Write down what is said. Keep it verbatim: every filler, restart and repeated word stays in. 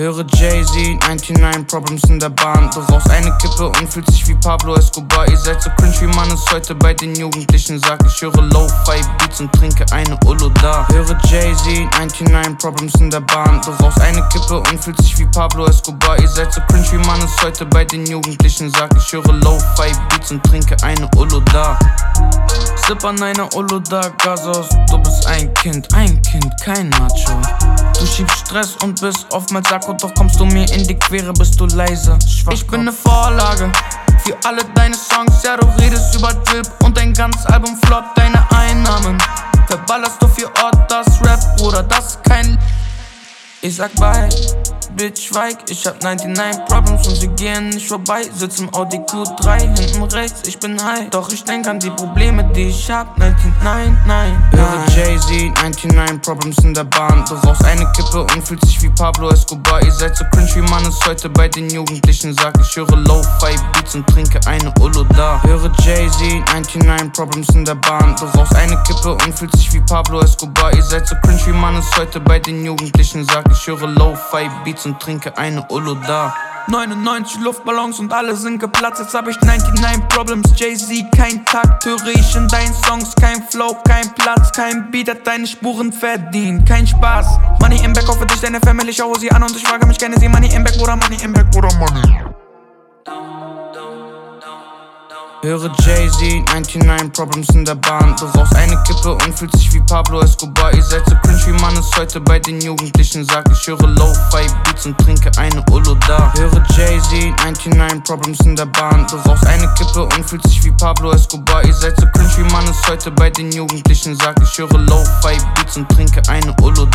Höre Jay-Z, neunundneunzig Problems in der Bahn. Du rauchst eine Kippe und fühlst dich wie Pablo Escobar. Ihr seid so cringe wie man es heute bei den Jugendlichen sagt. Ich höre Lo-Fi Beats und trinke eine Uluda. Höre Jay-Z, neunundneunzig Problems in der Bahn. Du rauchst eine Kippe und fühlst dich wie Pablo Escobar. Ihr seid so cringe wie man es heute bei den Jugendlichen sagt. Ich höre Lo-Fi Beats und trinke eine Uluda. Sipp an einer Uluda, Gasos. Du bist ein Kind, ein Kind, kein Macho. Du schiebst Stress und bist oftmals Sakko, doch kommst du mir in die Quere, bist du leise. Schwach. Ich bin ne Vorlage für alle deine Songs. Ja, du redest über Drip und dein ganzes Album floppt deine Einnahmen. Verballerst du für Ort das Rap, Bruder, das ist kein... Ich sag bye, Bitch, schweig, ich hab neunundneunzig Problems und sie gehen nicht vorbei. Sitz im Audi Q drei, hinten rechts, ich bin high. Doch ich denk an die Probleme, die ich hab, neunundneunzig. Höre Jay-Z, neunundneunzig Problems in der Bahn. Du rauchst eine Kippe und fühlst dich wie Pablo Escobar. Ihr seid so cringe, wie man es heute bei den Jugendlichen sagt. Ich höre Lo-Fi Beats und trinke eine Uluda. Höre Jay-Z, neunundneunzig Problems in der Bahn. Du rauchst eine Kippe und fühlst dich wie Pablo Escobar. Ihr seid so cringe, wie man es heute bei den Jugendlichen sagt. Ich höre Lo-Fi Beats und trinke eine Uluda. neunundneunzig Luftballons und alle sind geplatzt. Jetzt hab ich neunundneunzig Problems, Jay-Z, kein Takt. Höre ich in deinen Songs, kein Flow, kein Platz. Kein Beat hat deine Spuren verdient, kein Spaß. Money im Back, hoffe dich deine Family, schaue sie an und ich frage mich gerne sie. Money im Back, Bruder, Money im Back, Bruder, Money. Höre Jay-Z, neunundneunzig Problems in der Bahn. Du rauchst eine Kippe und fühlst dich wie Pablo Escobar. Ihr seid so cringe, wie man es heute bei den Jugendlichen sagt. Ich höre Lo-Fi Beats und trinke eine Uluda. Höre Jay-Z, neunundneunzig Problems in der Bahn. Du rauchst eine Kippe und fühlst dich wie Pablo Escobar. Ihr seid so cringe, wie man es heute bei den Jugendlichen sagt. Ich höre Lo-Fi Beats und trinke eine Uluda.